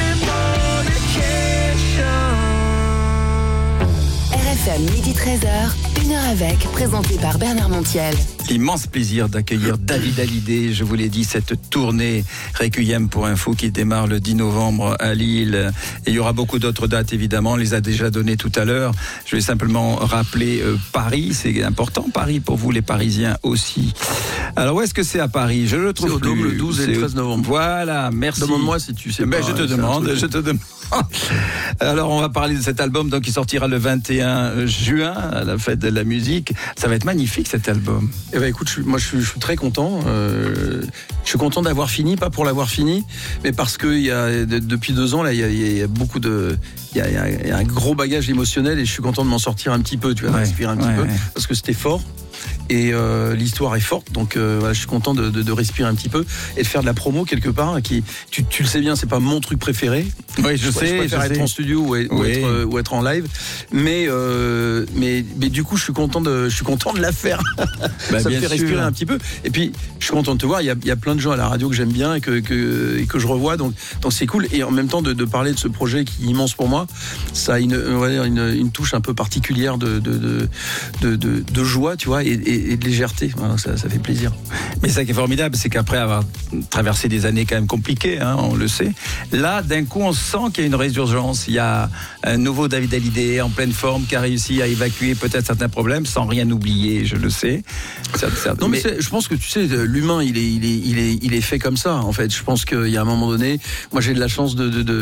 Californication. RFM midi 13h, 1h avec, présenté par Bernard Montiel. Immense plaisir d'accueillir David Hallyday. Je vous l'ai dit, cette tournée Requiem pour un fou qui démarre le 10 novembre à Lille. Et il y aura beaucoup d'autres dates, évidemment. On les a déjà données tout à l'heure. Je vais simplement rappeler Paris. C'est important, Paris, pour vous, les Parisiens aussi. Alors, où est-ce que c'est à Paris? Je le trouve c'est au Dôme le 12 et le 13 novembre. Voilà, merci. Demande-moi si tu sais pas. Je te demande. Alors, on va parler de cet album donc, qui sortira le 21 juin à la fête de la musique. Ça va être magnifique, cet album. Eh ben, écoute, je suis très content. Je suis content d'avoir fini, pas pour l'avoir fini, mais parce que depuis 2 ans, là, il y a beaucoup de... Il y a un gros bagage émotionnel et je suis content de m'en sortir un petit peu, tu vois, respirer un petit peu, parce que c'était fort. Et l'histoire est forte, donc voilà, je suis content de respirer un petit peu et de faire de la promo quelque part. Tu le sais bien, c'est pas mon truc préféré. Oui, je préfère être en studio ou être en live, mais du coup, je suis content de la faire. Ça me fait respirer un petit peu. Et puis, je suis content de te voir. Il y a plein de gens à la radio que j'aime bien et que je revois, donc c'est cool. Et en même temps, de parler de ce projet qui est immense pour moi, ça a une touche un peu particulière de joie, tu vois. Et de légèreté, ça fait plaisir. Mais ça qui est formidable, c'est qu'après avoir traversé des années quand même compliquées, on le sait, là d'un coup on sent qu'il y a une résurgence, il y a un nouveau David Hallyday en pleine forme qui a réussi à évacuer peut-être certains problèmes sans rien oublier, je le sais. Non mais je pense que tu sais, l'humain il est fait comme ça en fait. Je pense qu'il y a un moment donné, moi j'ai de la chance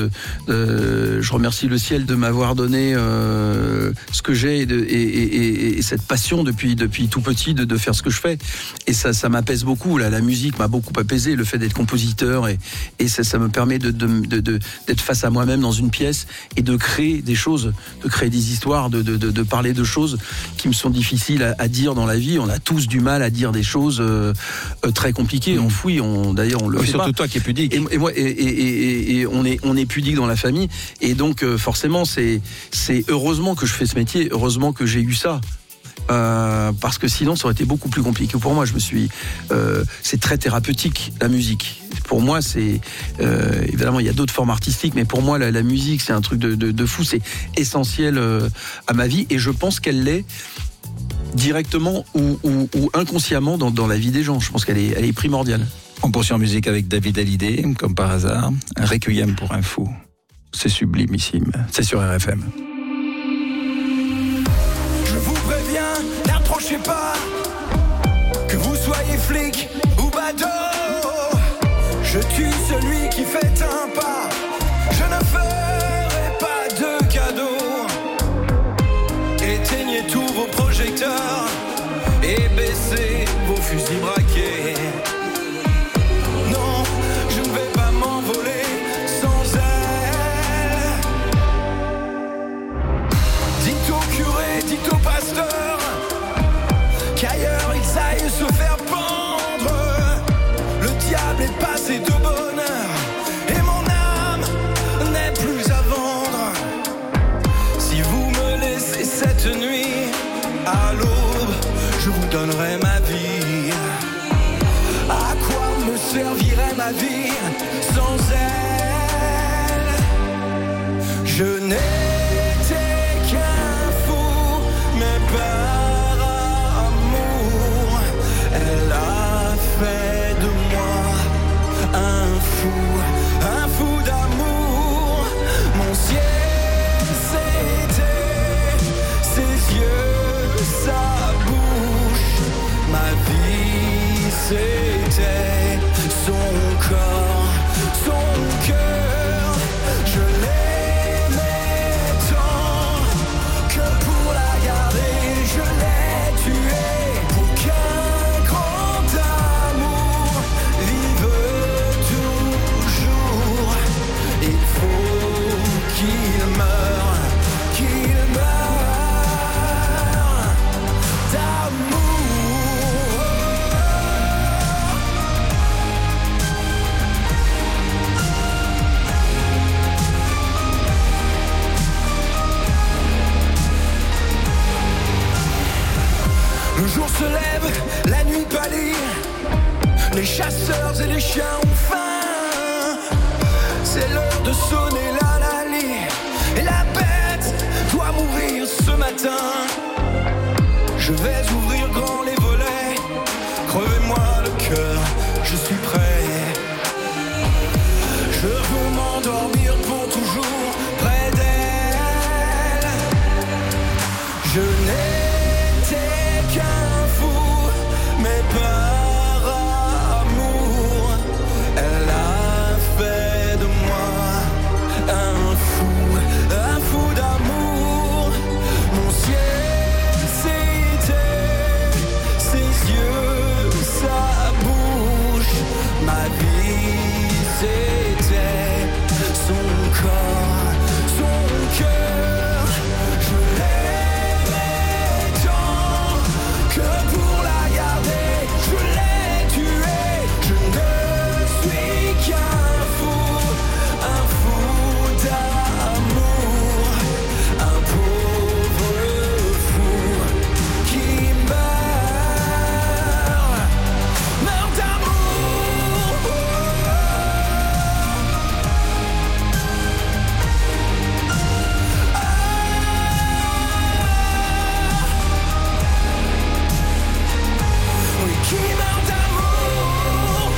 je remercie le ciel de m'avoir donné ce que j'ai et cette passion depuis tout petit de faire ce que je fais, et ça m'apaise beaucoup. La musique m'a beaucoup apaisé, le fait d'être compositeur et ça me permet d'être face à moi-même dans une pièce et de créer des choses, de créer des histoires, de parler de choses qui me sont difficiles à dire dans la vie. On a tous du mal à dire des choses très compliquées, enfouies. D'ailleurs on le fait surtout pas. Toi qui es pudique. Et moi et on est pudique dans la famille, et donc forcément c'est heureusement que je fais ce métier, heureusement que j'ai eu ça. Parce que sinon ça aurait été beaucoup plus compliqué pour moi. C'est très thérapeutique, la musique. Pour moi, c'est évidemment il y a d'autres formes artistiques, mais pour moi la musique c'est un truc de fou. C'est essentiel à ma vie, et je pense qu'elle l'est directement ou inconsciemment dans la vie des gens. Je pense qu'elle est primordiale. On poursuit en musique avec David Hallyday, comme par hasard. Un Requiem pour un fou. C'est sublimissime. C'est sur RFM. N'approchez pas, que vous soyez flic ou badaud. Je tue celui qui fait un pas. Je ne ferai pas de cadeaux. Éteignez tous vos projecteurs et baissez vos fusils braqués. Non, je ne vais pas m'envoler sans elle. Dites au curé, dites au pasteur qu'ailleurs ils aillent se faire pendre. Le diable est passé de bonheur et mon âme n'est plus à vendre. Si vous me laissez cette nuit, à l'aube, je vous donnerai ma vie. servirait ma vie sans elle? Je n'étais qu'un fou, mais par amour, elle a fait de moi un fou d'amour. Mon ciel, c'était ses yeux, sa bouche. Ma vie, c'était son corps, son cœur. Je l'aimais tant que pour la garder, je l'ai tuée. Pour qu'un grand amour vive toujours, il faut qu'il meure d'amour. Le jour se lève, la nuit pâlit. Les chasseurs et les chiens ont faim. C'est l'heure de sonner la lalie. Et la bête doit mourir ce matin. Je vais ouvrir grand les volets. Crevez-moi le cœur, je suis prêt. Je veux m'endormir pour toujours près d'elle. Je n'étais qu'un fou, mais par amour, elle a fait de moi un fou d'amour. Mon ciel, c'était ses yeux, sa bouche. Ma vie, c'était son corps, son cœur. Je l'aimais tant que pour la garder, je l'ai tuée. Je ne suis qu'un fou d'amour, un pauvre fou qui meurt d'amour. Oui, qui meurt d'amour.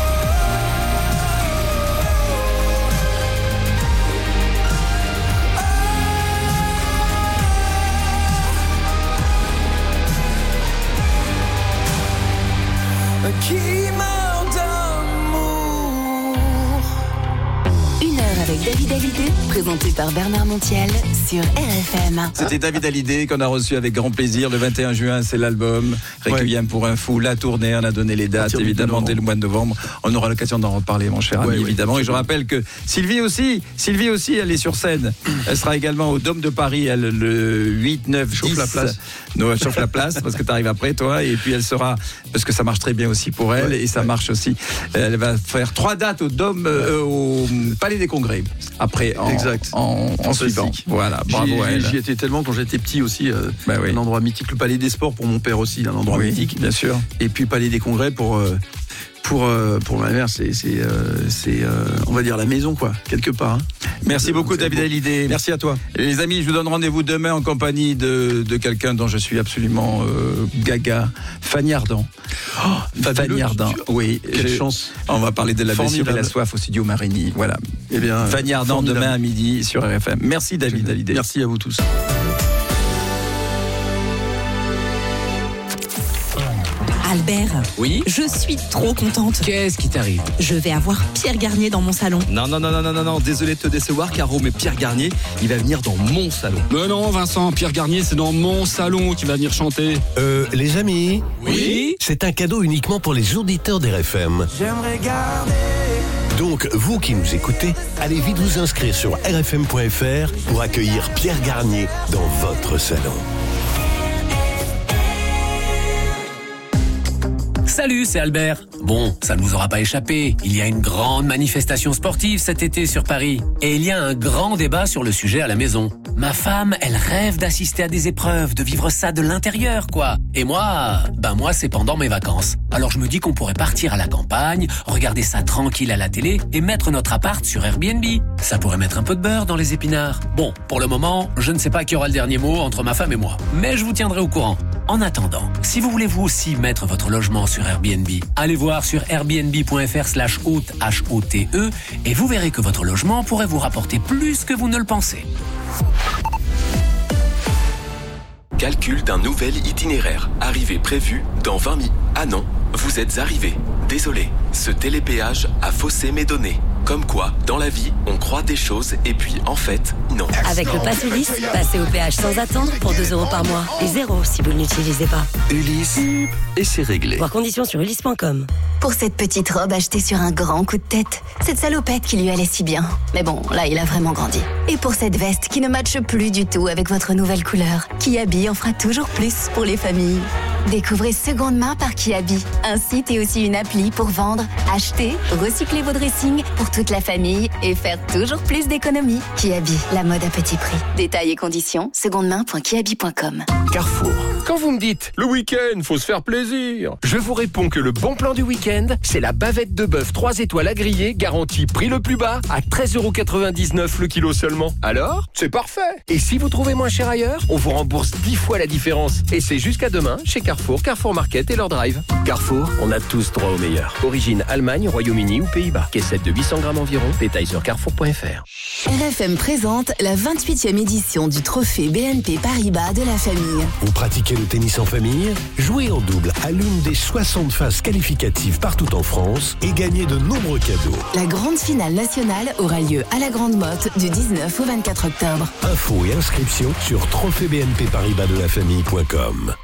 Qui meurt d'amour. Une heure avec David Hallyday, présenté par Bernard Montiel sur RFM. C'était David Hallyday qu'on a reçu avec grand plaisir. Le 21 juin, c'est l'album Requiem pour un fou, la tournée. On a donné les dates, évidemment, dès le mois de novembre. On aura l'occasion d'en reparler, mon cher ami, évidemment. Et je rappelle que Sylvie aussi, elle est sur scène. Elle sera également au Dôme de Paris, elle, le 8, 9, 10. Chauffe la place. Non, chauffe la place, parce que tu arrives après, toi. Et puis elle sera, parce que ça marche très bien aussi pour elle, et ça marche aussi. Elle va faire 3 dates au Dôme, au Palais des Congrès. Après, en suivant. Voilà, bravo à elle. J'y étais tellement quand j'étais petit aussi. Un endroit mythique, le Palais des Sports pour mon père aussi, un endroit mythique. Bien sûr. Et puis Palais des Congrès pour ma mère, c'est on va dire la maison, quoi, quelque part. Hein. Merci beaucoup, David Hallyday. Merci à toi. Les amis, je vous donne rendez-vous demain en compagnie de quelqu'un dont je suis absolument gaga, Fanny Ardant. Fanny Ardant, oui. Quelle chance. On va parler de la blessure et la soif au studio Marigny. Voilà. Eh bien, Fanny Ardant demain à midi sur RFM. Merci, David Hallyday. Merci à vous tous. Albert. Oui. Je suis trop contente. Qu'est-ce qui t'arrive? Je vais avoir Pierre Garnier dans mon salon. Non, désolé de te décevoir, Caro, mais Pierre Garnier, il va venir dans mon salon. Mais non, Vincent, Pierre Garnier, c'est dans mon salon qu'il va venir chanter. Les amis? Oui. C'est un cadeau uniquement pour les auditeurs d'RFM. J'aimerais garder. Donc, vous qui nous écoutez, allez vite vous inscrire sur rfm.fr pour accueillir Pierre Garnier dans votre salon. Salut, c'est Albert. Bon, ça ne vous aura pas échappé. Il y a une grande manifestation sportive cet été sur Paris. Et il y a un grand débat sur le sujet à la maison. Ma femme, elle rêve d'assister à des épreuves, de vivre ça de l'intérieur, quoi. Et moi, c'est pendant mes vacances. Alors je me dis qu'on pourrait partir à la campagne, regarder ça tranquille à la télé et mettre notre appart sur Airbnb. Ça pourrait mettre un peu de beurre dans les épinards. Bon, pour le moment, je ne sais pas qui aura le dernier mot entre ma femme et moi. Mais je vous tiendrai au courant. En attendant, si vous voulez vous aussi mettre votre logement sur Airbnb, allez voir sur airbnb.fr/hôte, H-O-T-E, et vous verrez que votre logement pourrait vous rapporter plus que vous ne le pensez. Calcul d'un nouvel itinéraire. Arrivée prévue dans 20 minutes. Ah non, vous êtes arrivé. Désolé, ce télépéage a faussé mes données. Comme quoi, dans la vie, on croit des choses et puis, en fait, non. Avec le Pass Ulysse, passez au péage sans attendre pour 2 € par mois. Et 0 si vous ne l'utilisez pas. Ulysse, et c'est réglé. Voir conditions sur ulysse.com. Pour cette petite robe achetée sur un grand coup de tête, cette salopette qui lui allait si bien. Mais bon, là, il a vraiment grandi. Et pour cette veste qui ne matche plus du tout avec votre nouvelle couleur, Kiabi en fera toujours plus pour les familles. Découvrez Seconde Main par Kiabi, un site et aussi une appli pour vendre, acheter, recycler vos dressings pour toute la famille et faire toujours plus d'économies. Kiabi, la mode à petit prix. Détails et conditions, secondemain.kiabi.com. Carrefour. Quand vous me dites « le week-end, faut se faire plaisir », je vous réponds que le bon plan du week-end, c'est la bavette de bœuf 3 étoiles à griller, garantie prix le plus bas, à 13,99 € le kilo seulement. Alors, c'est parfait. Et si vous trouvez moins cher ailleurs, on vous rembourse 10 fois la différence. Et c'est jusqu'à demain chez Carrefour, Carrefour Market et leur drive. Carrefour, on a tous droit au meilleur. Origine Allemagne, Royaume-Uni ou Pays-Bas. Caissette de 800 grammes environ. Détails sur carrefour.fr. RFM présente la 28e édition du trophée BNP Paribas de la famille. Vous pratiquez le tennis en famille? Jouez en double à l'une des 60 phases qualificatives partout en France et gagnez de nombreux cadeaux. La grande finale nationale aura lieu à la Grande Motte du 19 au 24 octobre. Infos et inscriptions sur trophébnpparibasdelafamille.com.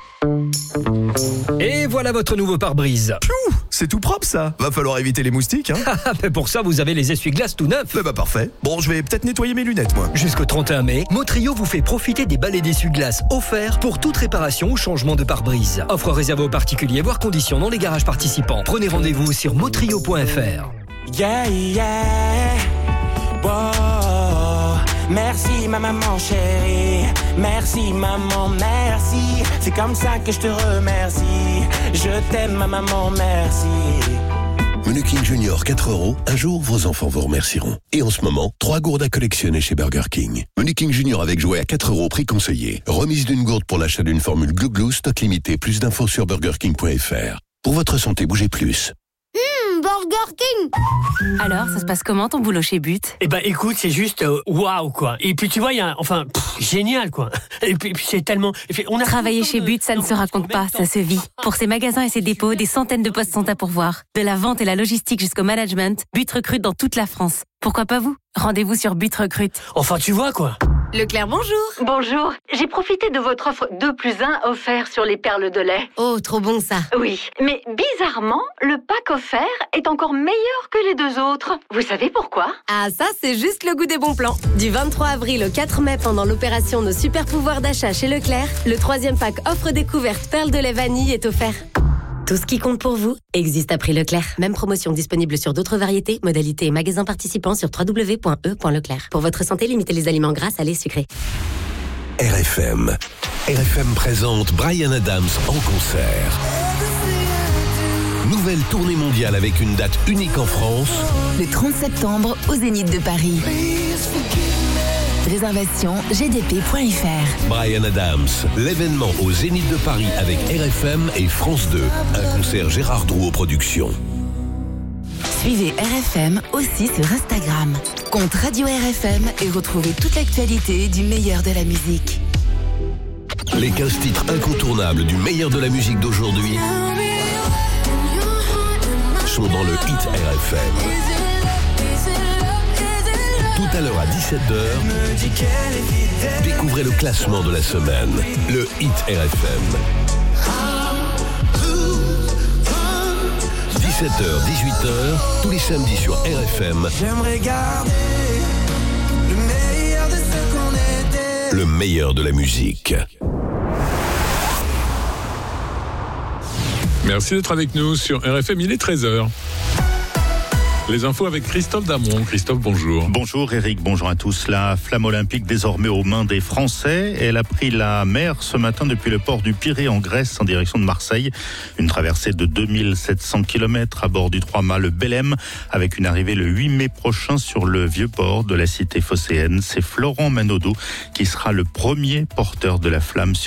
Et voilà votre nouveau pare-brise. Pfiou, c'est tout propre ça. Va falloir éviter les moustiques, hein. Mais pour ça, vous avez les essuie-glaces tout neufs. Bah parfait. Bon, je vais peut-être nettoyer mes lunettes, moi. Jusqu'au 31 mai, Motrio vous fait profiter des balais d'essuie-glaces offerts pour toute réparation ou changement de pare-brise. Offre réservée aux particuliers, voire conditions dans les garages participants. Prenez rendez-vous sur motrio.fr. Yeah, yeah. Wow. Merci ma maman chérie, merci maman, merci. C'est comme ça que je te remercie. Je t'aime ma maman, merci. Menu King Junior 4 €, un jour vos enfants vous remercieront. Et en ce moment, 3 gourdes à collectionner chez Burger King. Menu King Junior avec jouet à 4 € prix conseillé. Remise d'une gourde pour l'achat d'une formule Glou Glou, stock limité. Plus d'infos sur burgerking.fr. Pour votre santé, bougez plus. Burger King. Alors, ça se passe comment ton boulot chez But? Eh ben, écoute, c'est juste waouh, quoi. Et puis, tu vois, il y a génial, quoi. Et puis c'est tellement... Travailler chez But, ça ne se raconte pas, ça se vit. Pour ses magasins et ses dépôts, des centaines de postes sont à pourvoir. De la vente et la logistique jusqu'au management, But recrute dans toute la France. Pourquoi pas vous? Rendez-vous sur But Recrute. Enfin, tu vois, quoi. Leclerc, bonjour. Bonjour. J'ai profité de votre offre 2+1 offert sur les perles de lait. Oh, trop bon ça. Oui, mais bizarrement, le pack offert est encore meilleur que les 2 autres. Vous savez pourquoi? Ah, ça, c'est juste le goût des bons plans. Du 23 avril au 4 mai, pendant l'opération Nos super pouvoirs d'achat chez Leclerc, le 3e pack offre découverte perles de lait vanille est offert. Tout ce qui compte pour vous existe à prix Leclerc. Même promotion disponible sur d'autres variétés, modalités et magasins participants sur www.e.leclerc. Pour votre santé, limitez les aliments gras, salés, sucrés. RFM. RFM présente Bryan Adams en concert. Nouvelle tournée mondiale avec une date unique en France. Le 30 septembre au Zénith de Paris. Réservation gdp.fr. Bryan Adams, l'événement au Zénith de Paris avec RFM et France 2. Un concert Gérard Drouot Productions. Suivez RFM aussi sur Instagram. Compte Radio RFM et retrouvez toute l'actualité du meilleur de la musique. Les 15 titres incontournables du meilleur de la musique d'aujourd'hui sont dans le Hit RFM. Tout à l'heure à 17h, découvrez le classement de la semaine, le Hit RFM. 17h, 18h, tous les samedis sur RFM. J'aimerais garder le meilleur de ce qu'on était. Le meilleur de la musique. Merci d'être avec nous sur RFM, il est 13h. Les infos avec Christophe Damon. Christophe, bonjour. Bonjour Eric, bonjour à tous. La flamme olympique désormais aux mains des Français. Elle a pris la mer ce matin depuis le port du Pirée en Grèce en direction de Marseille. Une traversée de 2700 km à bord du 3-mâts le Belém avec une arrivée le 8 mai prochain sur le vieux port de la cité phocéenne. C'est Florent Manodou qui sera le premier porteur de la flamme sur